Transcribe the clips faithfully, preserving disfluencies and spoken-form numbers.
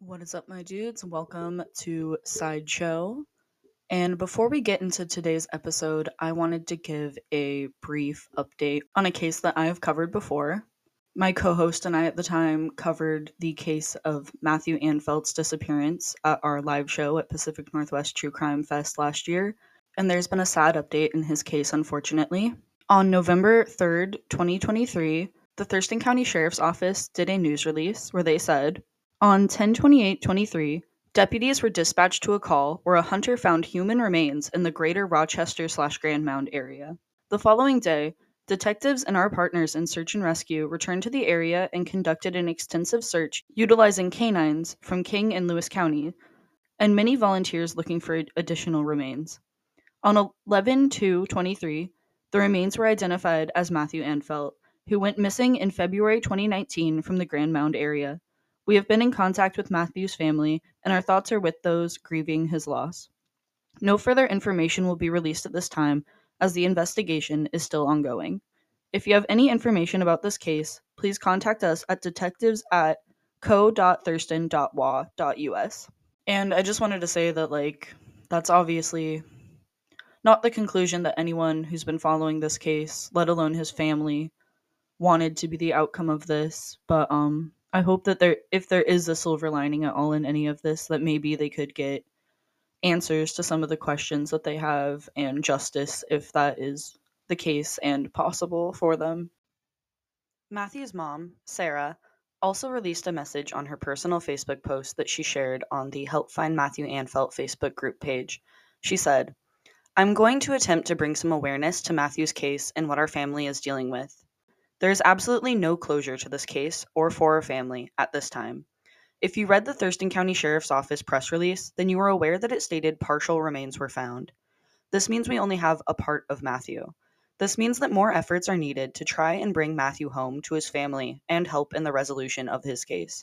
What is up, my dudes? Welcome to Sideshow. And before we get into today's episode, I wanted to give a brief update on a case that I have covered before. My co host and I at the time covered the case of Matthew Anfelt's disappearance at our live show at Pacific Northwest True Crime Fest last year. And there's been a sad update in his case, unfortunately. On November third, twenty twenty-three, the Thurston County Sheriff's Office did a news release where they said, on ten twenty-eight twenty-three, deputies were dispatched to a call where a hunter found human remains in the greater Rochester slash Grand Mound area. The following day, detectives and our partners in search and rescue returned to the area and conducted an extensive search utilizing canines from King and Lewis County, and many volunteers looking for additional remains. On eleven two twenty-three, the remains were identified as Matthew Anfelt, who went missing in February twenty nineteen from the Grand Mound area. We have been in contact with Matthew's family, and our thoughts are with those grieving his loss. No further information will be released at this time, as the investigation is still ongoing. If you have any information about this case, please contact us at detectives at co dot thurston dot w a dot u s. And I just wanted to say that, like, that's obviously not the conclusion that anyone who's been following this case, let alone his family, wanted to be the outcome of this, but um I hope that there if there is a silver lining at all in any of this, that maybe they could get answers to some of the questions that they have and justice if that is the case and possible for them. Matthew's mom, Sarah, also released a message on her personal Facebook post that she shared on the Help Find Matthew Anfelt Facebook group page. She said, I'm going to attempt to bring some awareness to Matthew's case and what our family is dealing with. There is absolutely no closure to this case or for our family at this time. If you read the Thurston County Sheriff's Office press release, then you are aware that it stated partial remains were found. This means we only have a part of Matthew. This means that more efforts are needed to try and bring Matthew home to his family and help in the resolution of his case.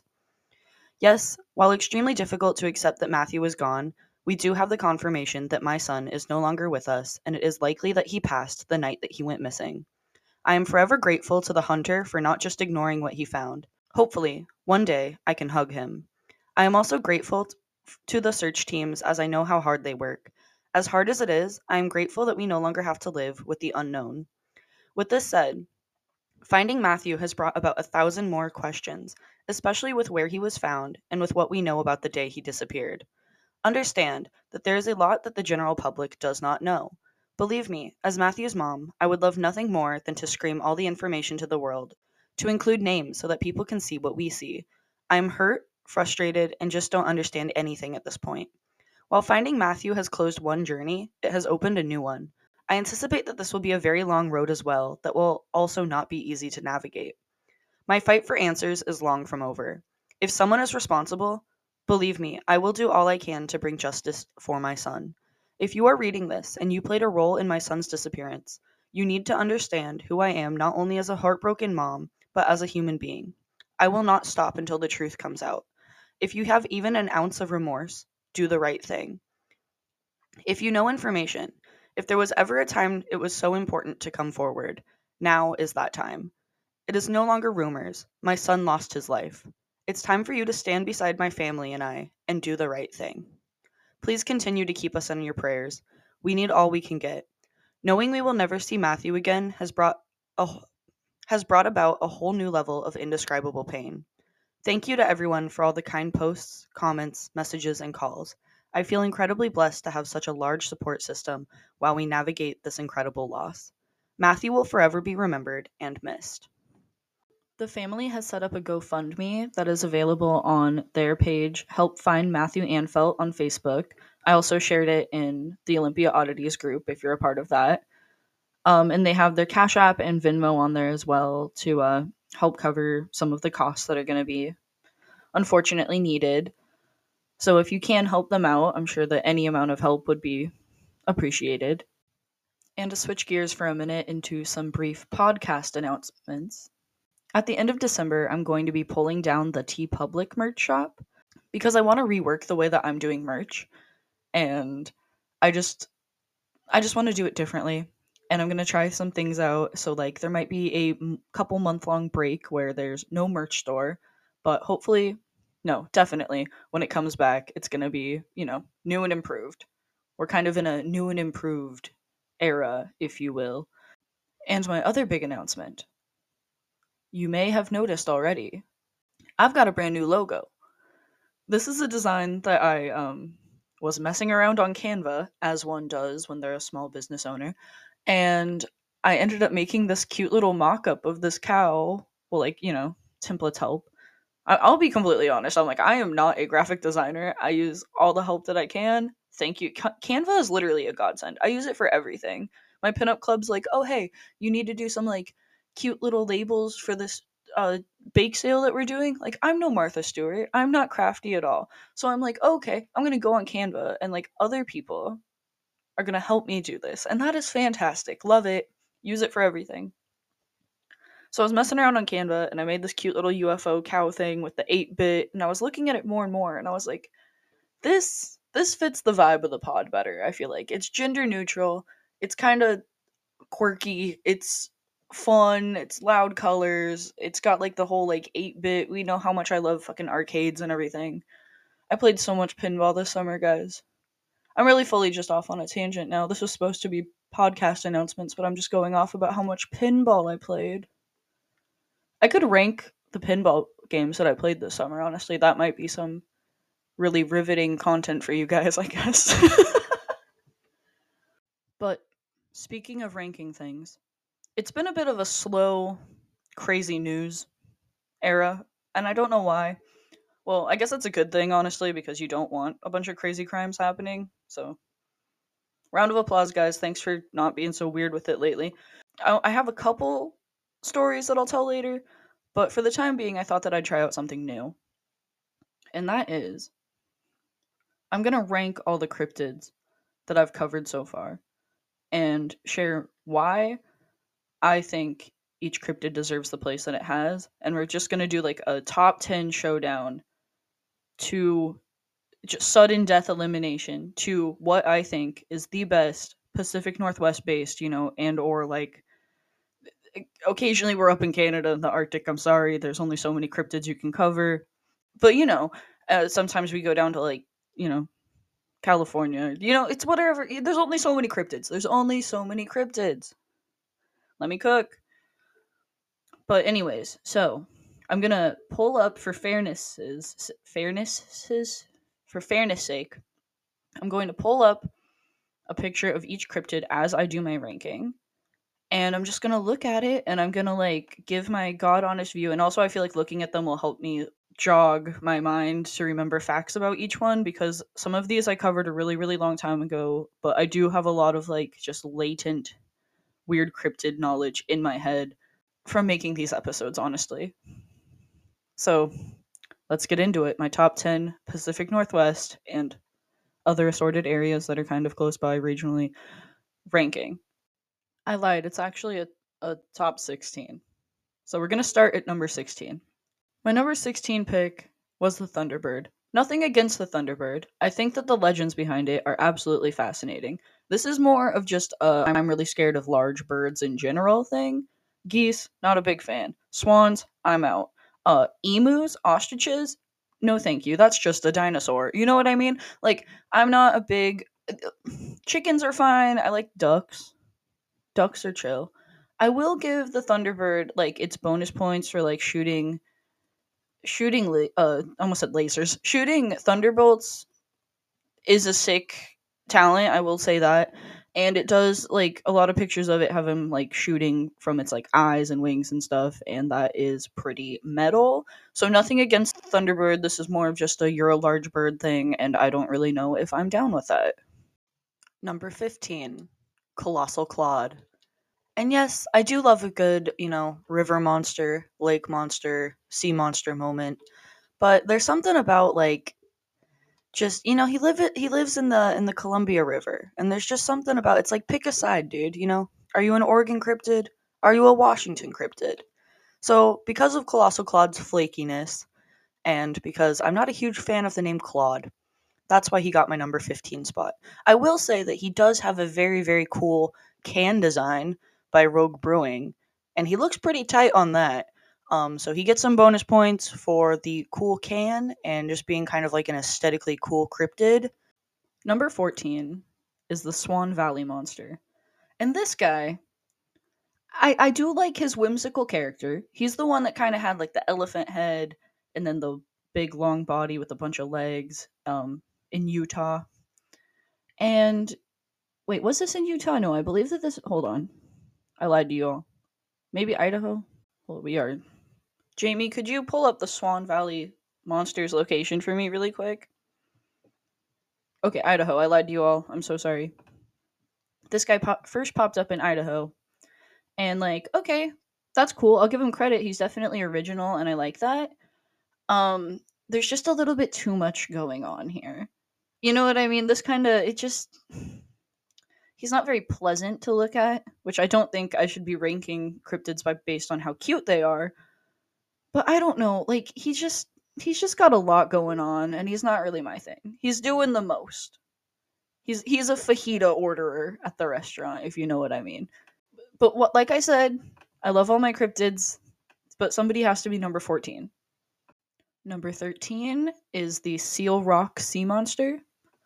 Yes, while extremely difficult to accept that Matthew is gone, we do have the confirmation that my son is no longer with us, and it is likely that he passed the night that he went missing. I am forever grateful to the hunter for not just ignoring what he found. Hopefully, one day, I can hug him. I am also grateful to the search teams as I know how hard they work. As hard as it is, I am grateful that we no longer have to live with the unknown. With this said, finding Matthew has brought about a thousand more questions, especially with where he was found and with what we know about the day he disappeared. Understand that there is a lot that the general public does not know. Believe me, as Matthew's mom, I would love nothing more than to scream all the information to the world, to include names so that people can see what we see. I am hurt, frustrated, and just don't understand anything at this point. While finding Matthew has closed one journey, it has opened a new one. I anticipate that this will be a very long road as well that will also not be easy to navigate. My fight for answers is long from over. If someone is responsible, believe me, I will do all I can to bring justice for my son. If you are reading this and you played a role in my son's disappearance, you need to understand who I am not only as a heartbroken mom, but as a human being. I will not stop until the truth comes out. If you have even an ounce of remorse, do the right thing. If you know information, if there was ever a time it was so important to come forward, now is that time. It is no longer rumors. My son lost his life. It's time for you to stand beside my family and I and do the right thing. Please continue to keep us in your prayers. We need all we can get. Knowing we will never see Matthew again has brought a, has brought about a whole new level of indescribable pain. Thank you to everyone for all the kind posts, comments, messages, and calls. I feel incredibly blessed to have such a large support system while we navigate this incredible loss. Matthew will forever be remembered and missed. The family has set up a GoFundMe that is available on their page, Help Find Matthew Anfelt on Facebook. I also shared it in the Olympia Oddities group if you're a part of that. Um, and they have their Cash App and Venmo on there as well to uh, help cover some of the costs that are going to be unfortunately needed. So if you can help them out, I'm sure that any amount of help would be appreciated. And to switch gears for a minute into some brief podcast announcements. At the end of December, I'm going to be pulling down the TeePublic merch shop because I want to rework the way that I'm doing merch, and I just I just want to do it differently, and I'm going to try some things out. So like there might be a m- couple month long break where there's no merch store, but hopefully no, definitely. When it comes back, it's going to be, you know, new and improved. We're kind of in a new and improved era, if you will. And my other big announcement, you may have noticed already, I've got a brand new logo. This is a design that I um, was messing around on Canva, as one does when they're a small business owner, and I ended up making this cute little mock up of this cow. Well, like, you know, templates help. I- I'll be completely honest. I'm like, I am not a graphic designer. I use all the help that I can. Thank you. Ca- Canva is literally a godsend. I use it for everything. My pinup club's like, oh, hey, you need to do some like cute little labels for this uh, bake sale that we're doing. Like, I'm no Martha Stewart. I'm not crafty at all. So I'm like, okay, I'm going to go on Canva and like other people are going to help me do this. And that is fantastic. Love it. Use it for everything. So I was messing around on Canva and I made this cute little U F O cow thing with the eight bit, and I was looking at it more and more and I was like, this this fits the vibe of the pod better. I feel like it's gender neutral. It's kind of quirky. It's fun. It's loud colors. It's got like the whole like eight bit. We know how much I love fucking arcades and everything. I played so much pinball this summer, guys. I'm really fully just off on a tangent now. This was supposed to be podcast announcements, but I'm just going off about how much pinball I played. I could rank the pinball games that I played this summer, honestly. That might be some really riveting content for you guys, I guess. But speaking of ranking things, it's been a bit of a slow, crazy news era, and I don't know why. Well, I guess that's a good thing, honestly, because you don't want a bunch of crazy crimes happening. So, round of applause, guys. Thanks for not being so weird with it lately. I I have a couple stories that I'll tell later, but for the time being, I thought that I'd try out something new. And that is, I'm going to rank all the cryptids that I've covered so far and share why I think each cryptid deserves the place that it has. And we're just going to do like a top ten showdown to just sudden death elimination to what I think is the best Pacific Northwest based, you know, and or like occasionally we're up in Canada in the Arctic. I'm sorry, there's only so many cryptids you can cover. But you know, uh, sometimes we go down to like, you know, California. You know, it's whatever. There's only so many cryptids. There's only so many cryptids. Let me cook. But anyways, so I'm gonna pull up for fairnesses, fairnesses, for fairness sake. I'm going to pull up a picture of each cryptid as I do my ranking, and I'm just gonna look at it and I'm gonna like give my god honest view. And also, I feel like looking at them will help me jog my mind to remember facts about each one, because some of these I covered a really really long time ago, but I do have a lot of like just latent weird cryptid knowledge in my head from making these episodes, honestly. So let's get into it. My top ten Pacific Northwest and other assorted areas that are kind of close by regionally ranking. I lied, it's actually a, a top sixteen. So we're going to start at number sixteen. My number sixteen pick was the Thunderbird. Nothing against the Thunderbird. I think that the legends behind it are absolutely fascinating. This is more of just a I'm really scared of large birds in general thing. Geese, not a big fan. Swans, I'm out. Uh, emus, ostriches, no thank you. That's just a dinosaur. You know what I mean? Like, I'm not a big. Chickens are fine. I like ducks. Ducks are chill. I will give the Thunderbird like its bonus points for like shooting shooting la- uh almost said lasers. Shooting thunderbolts is a sick talent, I will say that. And it does like a lot of pictures of it have him like shooting from its like eyes and wings and stuff, and that is pretty metal. So nothing against Thunderbird. This is more of just a you're a large bird thing, and I don't really know if I'm down with that. Number fifteen, Colossal Claude. And yes, I do love a good, you know, river monster, lake monster, sea monster moment. But there's something about like just, you know, he live it he lives in the in the Columbia River, and there's just something about it's like pick a side, dude, you know? Are you an Oregon cryptid? Are you a Washington cryptid? So, because of Colossal Claude's flakiness and because I'm not a huge fan of the name Claude, that's why he got my number fifteen spot. I will say that he does have a very, very cool can design by Rogue Brewing, and he looks pretty tight on that. Um, so he gets some bonus points for the cool can and just being kind of like an aesthetically cool cryptid. Number fourteen is the Swan Valley Monster. And this guy, I, I do like his whimsical character. He's the one that kind of had like the elephant head and then the big long body with a bunch of legs um, in Utah. And wait, was this in Utah? No, I believe that this. Hold on. I lied to you all. Maybe Idaho? Well, we are. Jamie, could you pull up the Swan Valley Monsters location for me really quick? Okay, Idaho. I lied to you all. I'm so sorry. This guy pop- first popped up in Idaho. And, like, okay, that's cool. I'll give him credit. He's definitely original, and I like that. Um, there's just a little bit too much going on here. You know what I mean? This kind of, it just. He's not very pleasant to look at, which I don't think I should be ranking cryptids by based on how cute they are. But I don't know, like he's just he's just got a lot going on and he's not really my thing. He's doing the most. He's he's a fajita orderer at the restaurant, if you know what I mean. But what like I said, I love all my cryptids, but somebody has to be number fourteen. Number thirteen is the Seal Rock Sea Monster.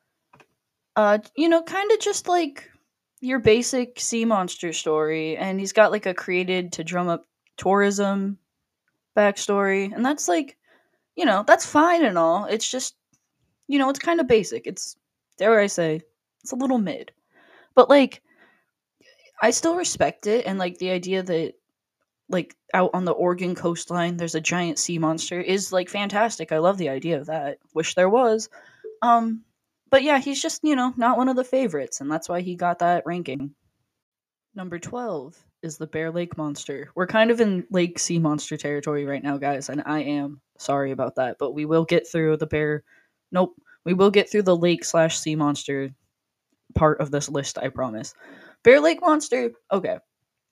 Uh, you know, kind of just like your basic sea monster story, and he's got like a created to drum up tourism backstory, and that's like, you know, that's fine and all. It's just, you know, it's kind of basic. It's, dare I say, it's a little mid. But like, I still respect it, and like the idea that like out on the Oregon coastline there's a giant sea monster is like fantastic. I love the idea of that. Wish there was. Um, but yeah, he's just, you know, not one of the favorites, and that's why he got that ranking. Number twelve is the Bear Lake Monster. We're kind of in Lake Sea Monster territory right now, guys, and I am sorry about that, but we will get through the bear. Nope. We will get through the lake slash sea monster part of this list, I promise. Bear Lake Monster, okay.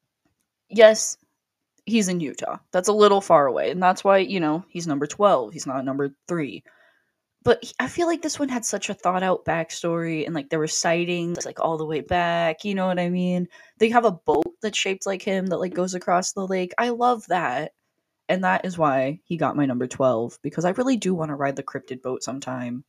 Yes, he's in Utah. That's a little far away, and that's why, you know, he's number twelve. He's not number three. But he- I feel like this one had such a thought out backstory, and like there were sightings like all the way back. You know what I mean? They have a boat that's shaped like him that like goes across the lake. I love that, and that is why he got my number twelve because I really do want to ride the cryptid boat sometime.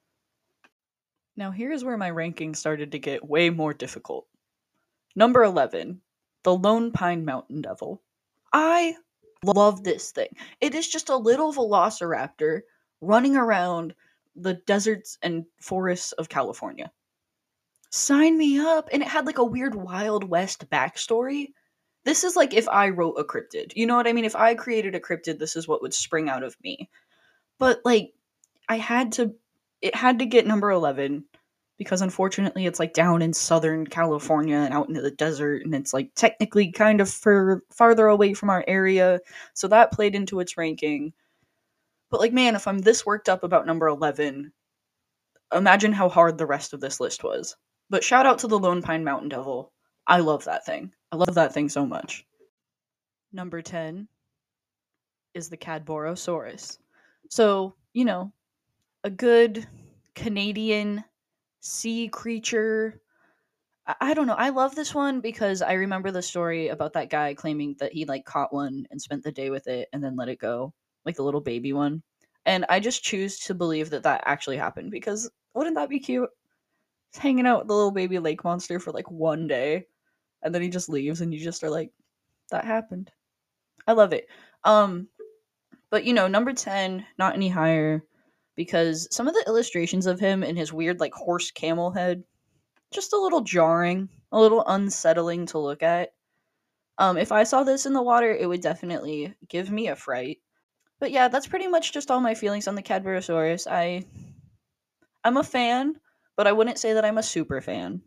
Now here's where my ranking started to get way more difficult. Number eleven, the Lone Pine Mountain Devil. I love this thing. It is just a little velociraptor running around the deserts and forests of California. Sign me up. And it had like a weird Wild West backstory. This is like if I wrote a cryptid. You know what I mean? If I created a cryptid, this is what would spring out of me. But like, I had to, it had to get number eleven because unfortunately it's like down in Southern California and out into the desert, and it's like technically kind of for farther away from our area. So that played into its ranking. But like, man, if I'm this worked up about number eleven, imagine how hard the rest of this list was. But shout out to the Lone Pine Mountain Devil. I love that thing. I love that thing so much. Number ten is the Cadborosaurus. So, you know, a good Canadian sea creature. I, I don't know. I love this one because I remember the story about that guy claiming that he like caught one and spent the day with it and then let it go, like the little baby one. And I just choose to believe that that actually happened because wouldn't that be cute? Just hanging out with the little baby lake monster for like one day and then he just leaves and you just are like, that happened. I love it. Um, but you know, number ten, not any higher because some of the illustrations of him in his weird like horse camel head, just a little jarring, a little unsettling to look at. Um, if I saw this in the water, it would definitely give me a fright. But yeah, that's pretty much just all my feelings on the Cadborosaurus. I I'm a fan, but I wouldn't say that I'm a super fan.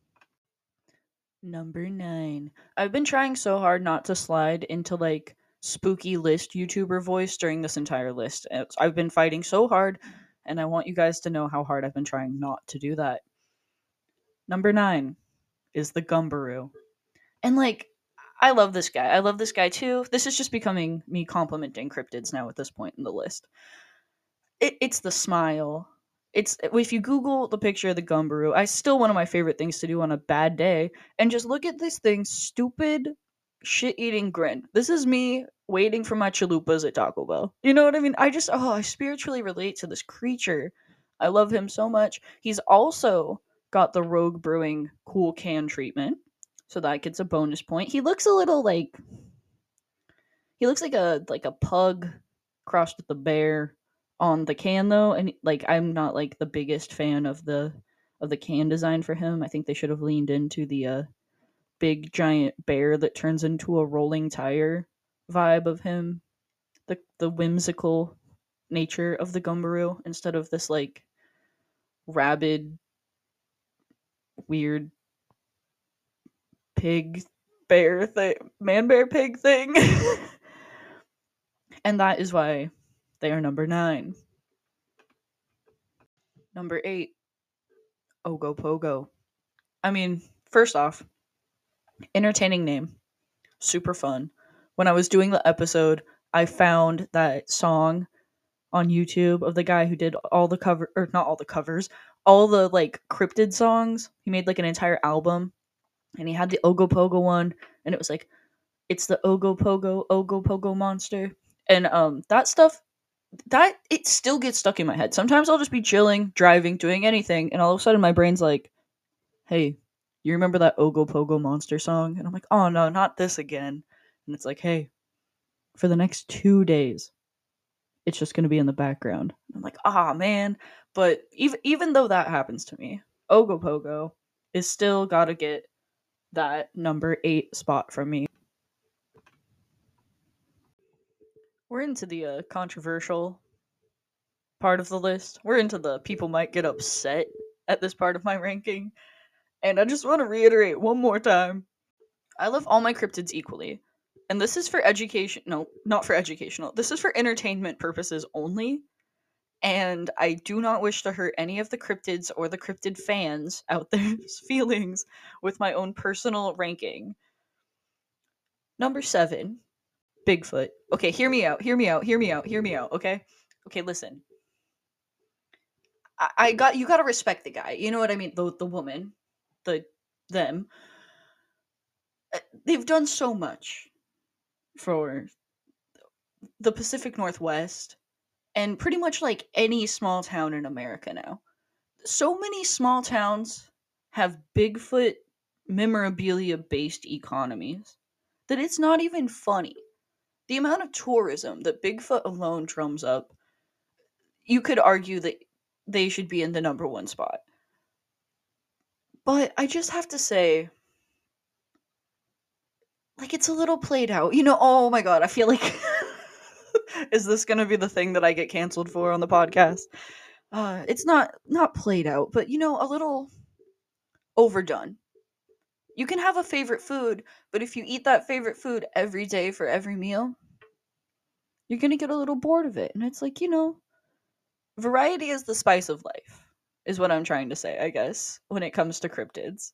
Number nine. I've been trying so hard not to slide into like spooky list YouTuber voice during this entire list. It's- I've been fighting so hard, and I want you guys to know how hard I've been trying not to do that. Number nine is the Gumbaroo. And like, I love this guy. I love this guy too. This is just becoming me complimenting cryptids now at this point in the list. It, it's the smile. It's if you Google the picture of the Gumbaroo, I still one of my favorite things to do on a bad day, and just look at this thing's stupid, shit-eating grin. This is me waiting for my chalupas at Taco Bell. You know what I mean? I just, oh, I spiritually relate to this creature. I love him so much. He's also got the Rogue Brewing cool can treatment, so that gets a bonus point. He looks a little like, he looks like a like a pug crossed with a bear on the can though, and like I'm not like the biggest fan of the of the can design for him. I think they should have leaned into the uh big giant bear that turns into a rolling tire vibe of him. The the whimsical nature of the Gumbaroo instead of this like rabid weird pig bear thing, man bear pig thing. And that is why they are number nine. Number eight, Ogopogo. I mean, first off, entertaining name, super fun. When I was doing the episode, I found that song on YouTube of the guy who did all the cover, or not all the covers, all the like cryptid songs. He made like an entire album, and he had the Ogopogo one, and it was like, it's the Ogopogo Ogopogo monster, and um that stuff, that it still gets stuck in my head. Sometimes I'll just be chilling, driving, doing anything, and all of a sudden my brain's like, hey, you remember that Ogopogo monster song? And I'm like, oh no, not this again. And it's like, hey, for the next two days, it's just gonna be in the background. I'm like, ah man. But even even though that happens to me, Ogopogo is still gotta get that number eight spot from me. We're into the uh, controversial part of the list. We're into the people might get upset at this part of my ranking. And I just want to reiterate one more time. I love all my cryptids equally. And this is for education. No, not for educational. This is for entertainment purposes only. And I do not wish to hurt any of the cryptids or the cryptid fans out there's feelings with my own personal ranking. Number seven, Bigfoot. Okay, hear me out, hear me out, hear me out, hear me out, okay? Okay, listen. I, I got you gotta respect the guy. You know what I mean? The the woman. The them. Uh, They've done so much for the Pacific Northwest and pretty much like any small town in America now. So many small towns have Bigfoot memorabilia based economies that it's not even funny. The amount of tourism that Bigfoot alone drums up, you could argue that they should be in the number one spot. But I just have to say, like, it's a little played out. You know, oh my god, I feel like. Is this gonna be the thing that I get canceled for on the podcast? Uh, it's not not played out, but you know, a little overdone. You can have a favorite food, but if you eat that favorite food every day for every meal, you're gonna get a little bored of it. And it's like, you know, variety is the spice of life, is what I'm trying to say, I guess, when it comes to cryptids.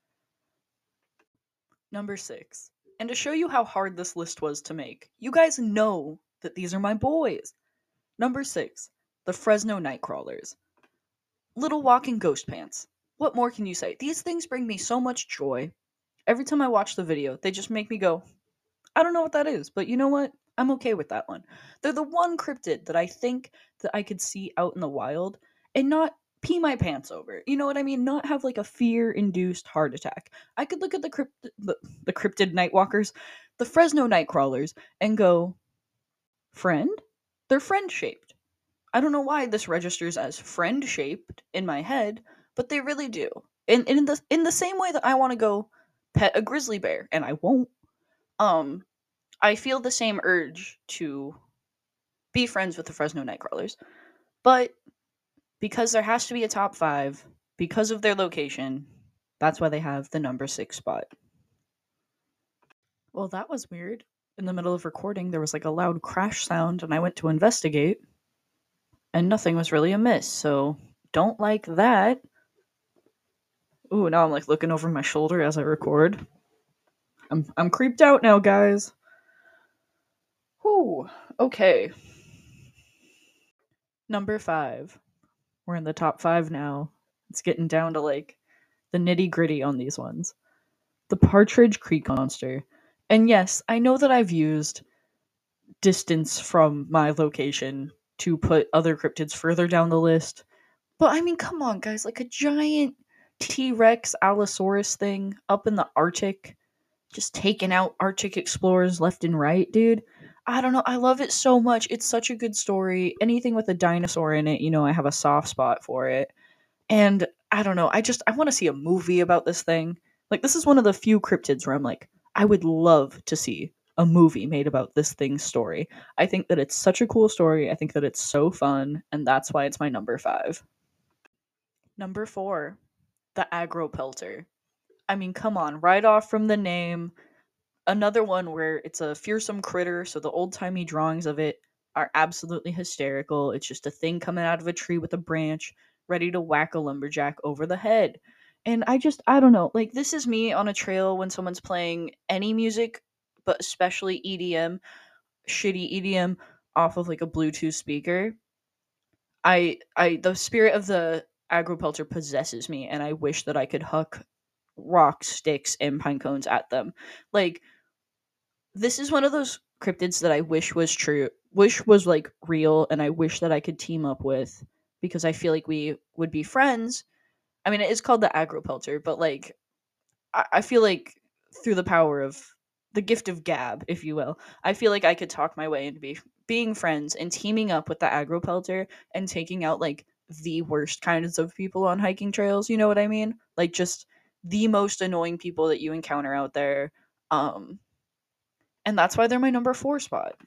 Number six. And to show you how hard this list was to make, you guys know that these are my boys. Number six, the Fresno Nightcrawlers. Little walking ghost pants. What more can you say? These things bring me so much joy. Every time I watch the video, they just make me go, I don't know what that is, but you know what? I'm okay with that one. They're the one cryptid that I think that I could see out in the wild and not pee my pants over. You know what I mean? Not have like a fear-induced heart attack. I could look at the crypt the, the cryptid nightwalkers, the Fresno Nightcrawlers, and go, friend? They're friend-shaped. I don't know why this registers as friend-shaped in my head, but they really do. And in the in the same way that I want to go pet a grizzly bear, and I won't. Um, I feel the same urge to be friends with the Fresno Nightcrawlers, but because there has to be a top five, because of their location, that's why they have the number six spot. Well, that was weird. In the middle of recording, there was like a loud crash sound, and I went to investigate, and nothing was really amiss, so don't like that. Ooh, now I'm like looking over my shoulder as I record. I'm I'm creeped out now, guys. Whew. Okay. Number five. We're in the top five now. It's getting down to like the nitty gritty on these ones. The Partridge Creek Monster. And yes, I know that I've used distance from my location to put other cryptids further down the list. But I mean, come on, guys, like a giant T Rex Allosaurus thing up in the Arctic, just taking out Arctic explorers left and right, dude. I don't know. I love it so much. It's such a good story. Anything with a dinosaur in it, you know, I have a soft spot for it. And I don't know. I just I want to see a movie about this thing. Like this is one of the few cryptids where I'm like, I would love to see a movie made about this thing's story. I think that it's such a cool story. I think that it's so fun, and that's why it's my number five. Number four, the Agropelter. I mean, come on, right off from the name, another one where it's a fearsome critter, so the old timey drawings of it are absolutely hysterical. It's just a thing coming out of a tree with a branch, ready to whack a lumberjack over the head. And I just, I don't know, like, this is me on a trail when someoe's playing any music, but especially E D M, shitty E D M, off of like a Bluetooth speaker. I, I, the spirit of the Agropelter possesses me, and I wish that I could huck rocks, sticks, and pine cones at them. Like, this is one of those cryptids that I wish was true, wish was like real, and I wish that I could team up with because I feel like we would be friends. I mean, it is called the Agropelter, but like, I, I feel like through the power of the gift of gab, if you will, I feel like I could talk my way into be, being friends and teaming up with the Agropelter and taking out like the worst kinds of people on hiking trails. You know what I mean? Like just the most annoying people that you encounter out there. Um, and that's why they're my number four spot.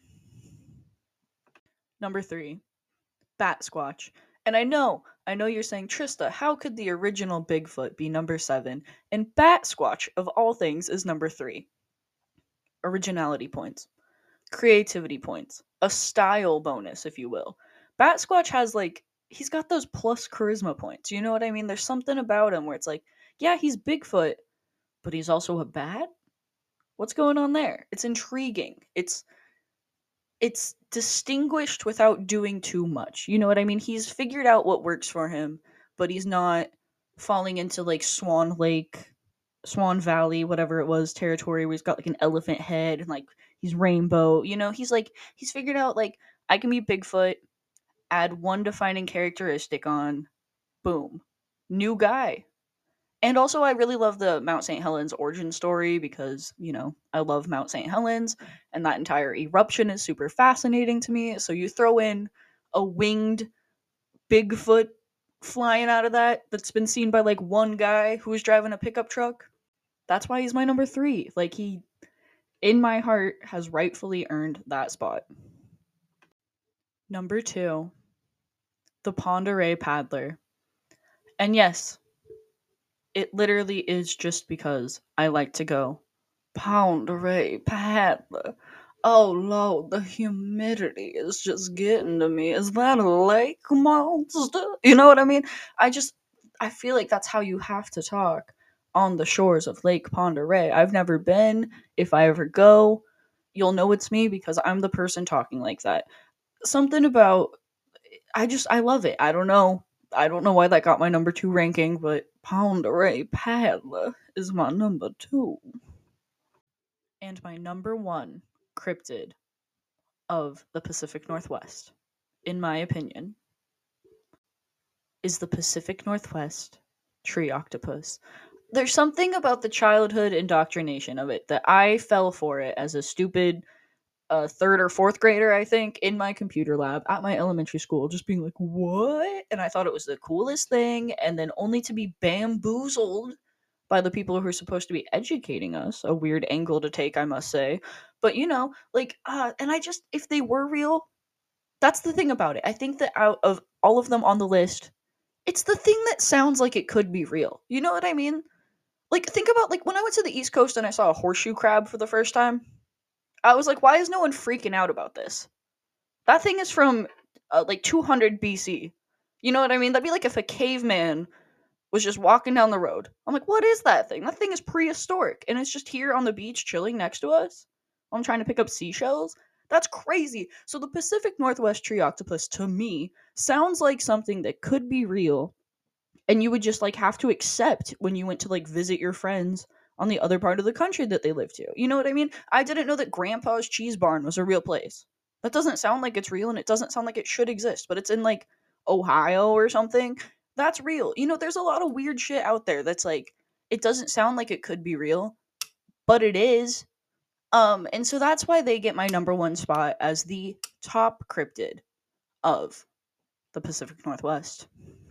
Number three, Bat Squatch. And I know, I know you're saying, Trista, how could the original Bigfoot be number seven? And Bat Squatch, of all things, is number three. Originality points, creativity points, a style bonus, if you will. Bat Squatch has, like, he's got those plus charisma points. You know what I mean? There's something about him where it's like, yeah, he's Bigfoot, but he's also a bat? What's going on there? It's intriguing. It's it's distinguished without doing too much. You know what I mean? He's figured out what works for him, but he's not falling into like Swan Lake, Swan Valley, whatever it was, territory where he's got like an elephant head and like he's rainbow. You know, he's like he's figured out like I can be Bigfoot, add one defining characteristic on, boom. New guy. And also, I really love the Mount Saint Helens origin story because, you know, I love Mount Saint Helens, and that entire eruption is super fascinating to me. So you throw in a winged Bigfoot flying out of that that's been seen by like one guy who was driving a pickup truck. That's why he's my number three. Like, he, in my heart, has rightfully earned that spot. Number two, the Pend Oreille Paddler. And yes, it literally is just because I like to go, Pend Oreille Paddler. Oh Lord, the humidity is just getting to me. Is that a lake monster? You know what I mean? I just, I feel like that's how you have to talk on the shores of Lake Pend Oreille. I've never been. If I ever go, you'll know it's me because I'm the person talking like that. Something about, I just, I love it. I don't know. I don't know why that got my number two ranking, but Pend Oreille Paddler is my number two. And my number one cryptid of the Pacific Northwest, in my opinion, is the Pacific Northwest tree octopus. There's something about the childhood indoctrination of it that I fell for it as a stupid uh, third or fourth grader, I think, in my computer lab at my elementary school, just being like, what? And I thought it was the coolest thing, and then only to be bamboozled by the people who are supposed to be educating us. A weird angle to take, I must say. But, you know, like, uh, and I just, if they were real, that's the thing about it. I think that out of all of them on the list, it's the thing that sounds like it could be real. You know what I mean? Like, think about, like, when I went to the East Coast and I saw a horseshoe crab for the first time, I was like, why is no one freaking out about this? That thing is from, uh, like, two hundred B C. You know what I mean? That'd be like if a caveman was just walking down the road. I'm like, what is that thing? That thing is prehistoric, and it's just here on the beach chilling next to us. I'm trying to pick up seashells. That's crazy. So the Pacific Northwest tree octopus, to me, sounds like something that could be real, and you would just, like, have to accept when you went to, like, visit your friends on the other part of the country that they live to. You know what I mean? I didn't know that Grandpa's Cheese Barn was a real place. That doesn't sound like it's real, and it doesn't sound like it should exist, but it's in like Ohio or something. That's real. You know, there's a lot of weird shit out there that's like, it doesn't sound like it could be real, but it is. Um, and so that's why they get my number one spot as the top cryptid of the Pacific Northwest.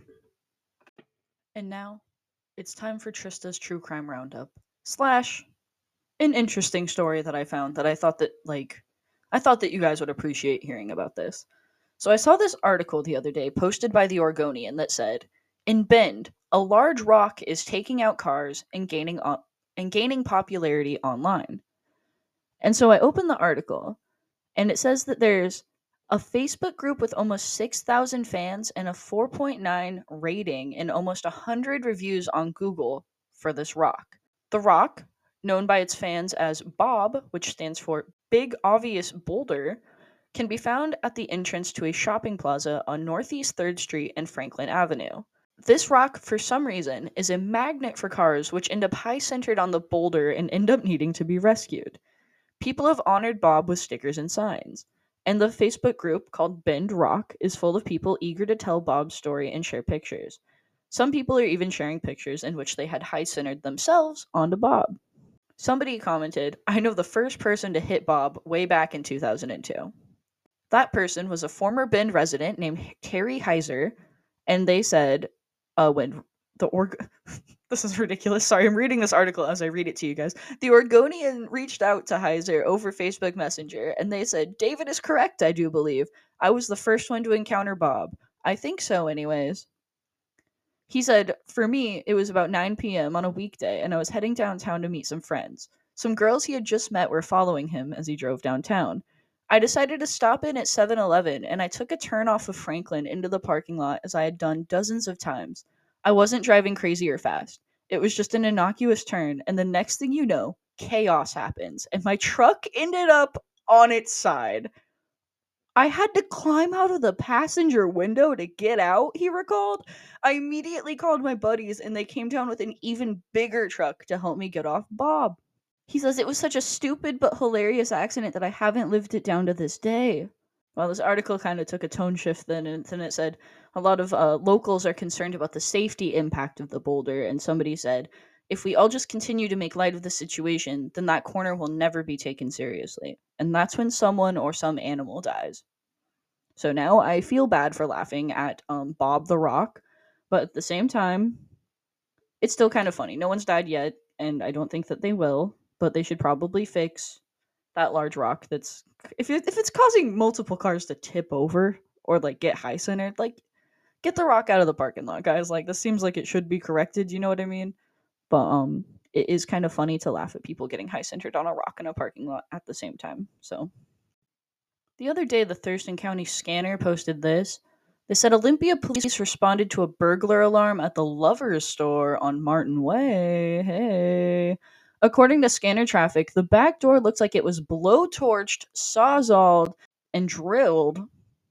And now it's time for Trista's True Crime Roundup slash an interesting story that I found that I thought that like I thought that you guys would appreciate hearing about this. So I saw this article the other day posted by the Oregonian that said, "In Bend, a large rock is taking out cars and gaining on- and gaining popularity online." And so I opened the article, and it says that there's a Facebook group with almost six thousand fans and a four point nine rating and almost one hundred reviews on Google for this rock. The rock, known by its fans as Bob, which stands for Big Obvious Boulder, can be found at the entrance to a shopping plaza on Northeast third Street and Franklin Avenue. This rock, for some reason, is a magnet for cars which end up high centered on the boulder and end up needing to be rescued. People have honored Bob with stickers and signs, and the Facebook group called Bend Rock is full of people eager to tell Bob's story and share pictures. Some people are even sharing pictures in which they had high centered themselves onto Bob. Somebody commented, "I know the first person to hit Bob way back in two thousand two." That person was a former Bend resident named Terry Heiser, and they said, uh, when the org. This is ridiculous. Sorry, I'm reading this article as I read it to you guys. The Oregonian reached out to Heiser over Facebook Messenger, and they said, "David is correct, I do believe. I was the first one to encounter Bob. I think so, anyways." He said, "For me, it was about nine p.m. on a weekday, and I was heading downtown to meet some friends. Some girls he had just met were following him as he drove downtown. I decided to stop in at seven eleven, and I took a turn off of Franklin into the parking lot as I had done dozens of times. I wasn't driving crazy or fast. It was just an innocuous turn, and the next thing you know, chaos happens, and my truck ended up on its side. I had to climb out of the passenger window to get out," he recalled. "I immediately called my buddies, and they came down with an even bigger truck to help me get off Bob." He says, "It was such a stupid but hilarious accident that I haven't lived it down to this day." Well, this article kind of took a tone shift then, and then it said a lot of uh, locals are concerned about the safety impact of the boulder, and somebody said, "If we all just continue to make light of the situation, then that corner will never be taken seriously. And that's when someone or some animal dies." So now I feel bad for laughing at um, Bob the Rock, but at the same time, it's still kind of funny. No one's died yet, and I don't think that they will, but they should probably fix that large rock that's if it, if it's causing multiple cars to tip over or like get high centered, like get the rock out of the parking lot, guys. Like this seems like it should be corrected, you know what I mean? But um it is kind of funny to laugh at people getting high centered on a rock in a parking lot at the same time. So the other day, the Thurston County Scanner posted this. They said Olympia police responded to a burglar alarm at the Lovers store on Martin Way. Hey. According to Scanner Traffic, the back door looks like it was blowtorched, sawzalled, and drilled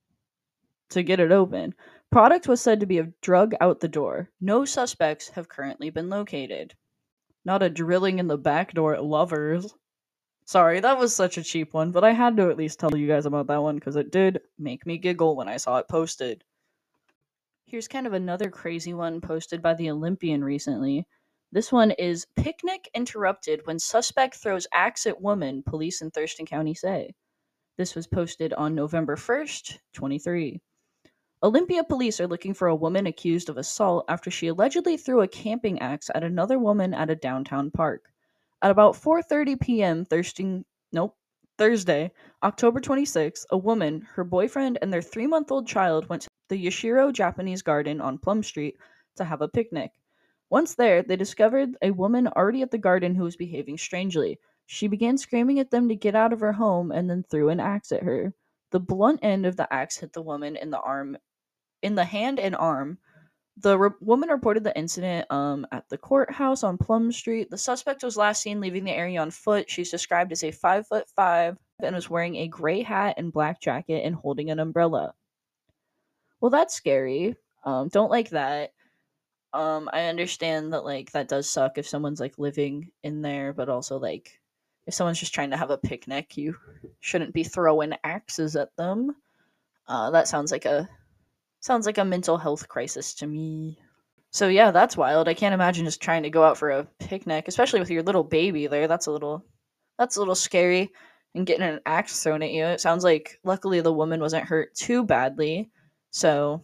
to get it open. Product was said to be drug out the door. No suspects have currently been located. Not a drilling in the back door at Lovers. Sorry, that was such a cheap one, but I had to at least tell you guys about that one because it did make me giggle when I saw it posted. Here's kind of another crazy one posted by the Olympian recently. This one is "Picnic Interrupted When Suspect Throws Axe at Woman," police in Thurston County say. This was posted on November first, twenty-three. Olympia police are looking for a woman accused of assault after she allegedly threw a camping axe at another woman at a downtown park. At about four thirty p.m. Thursday, nope, Thursday, October twenty-sixth, a woman, her boyfriend, and their three-month-old child went to the Yashiro Japanese Garden on Plum Street to have a picnic. Once there, they discovered a woman already at the garden who was behaving strangely. She began screaming at them to get out of her home and then threw an axe at her. The blunt end of the axe hit the woman in the arm, in the hand and arm. The re- woman reported the incident um, at the courthouse on Plum Street. The suspect was last seen leaving the area on foot. She's described as a five foot five and was wearing a gray hat and black jacket and holding an umbrella. Well, that's scary. Um, don't like that. Um, I understand that like that does suck if someone's like living in there, but also like if someone's just trying to have a picnic, you shouldn't be throwing axes at them. Uh, that sounds like a sounds like a mental health crisis to me. So yeah, that's wild. I can't imagine just trying to go out for a picnic, especially with your little baby there. That's a little that's a little scary. And getting an axe thrown at you. It sounds like luckily the woman wasn't hurt too badly. So,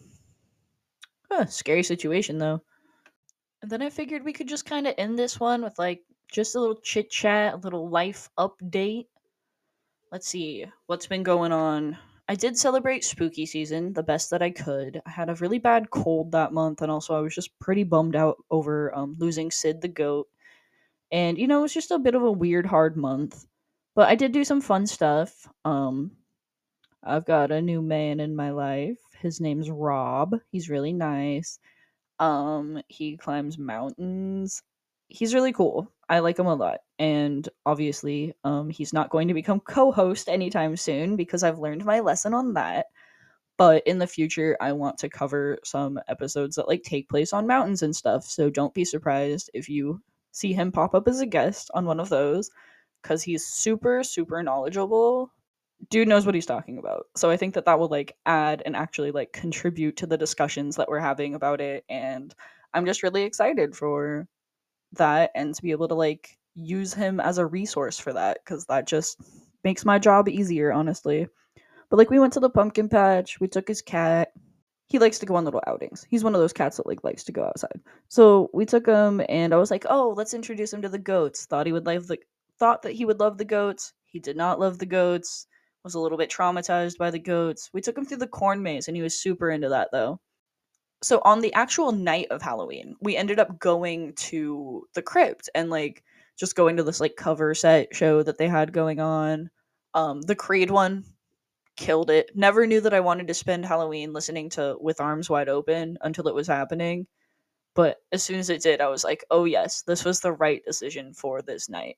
huh, scary situation though. And then I figured we could just kind of end this one with like just a little chit chat, a little life update. Let's see what's been going on. I did celebrate spooky season the best that I could. I had a really bad cold that month, and also I was just pretty bummed out over um, losing Sid the goat. And you know, it was just a bit of a weird, hard month. But I did do some fun stuff. Um, I've got a new man in my life. His name's Rob. He's really nice. Um, he climbs mountains. He's really cool. I like him a lot. And obviously, um, he's not going to become co-host anytime soon because I've learned my lesson on that. But in the future, I want to cover some episodes that like take place on mountains and stuff. So don't be surprised if you see him pop up as a guest on one of those because he's super, super knowledgeable. Dude knows what he's talking about. So I think that that will like add and actually like contribute to the discussions that we're having about it. And I'm just really excited for that and to be able to like use him as a resource for that because that just makes my job easier, honestly. But like we went to the pumpkin patch, we took his cat. He likes to go on little outings. He's one of those cats that like likes to go outside. So we took him and I was like, "Oh, let's introduce him to the goats." Thought he would love the thought that he would love the goats. He did not love the goats. Was a little bit traumatized by the goats. We took him through the corn maze and he was super into that though. So on the actual night of Halloween, we ended up going to the crypt and like just going to this like cover set show that they had going on. Um the Creed one killed it. Never knew that I wanted to spend Halloween listening to With Arms Wide Open until it was happening. But as soon as it did, I was like, oh yes, this was the right decision for this night.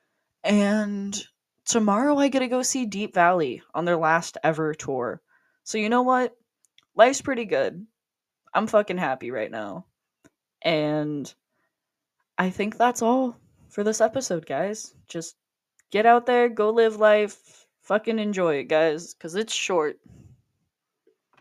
And tomorrow I get to go see Deep Valley on their last ever tour. So you know what? Life's pretty good. I'm fucking happy right now. And I think that's all for this episode, guys. Just get out there, go live life, fucking enjoy it, guys, because it's short.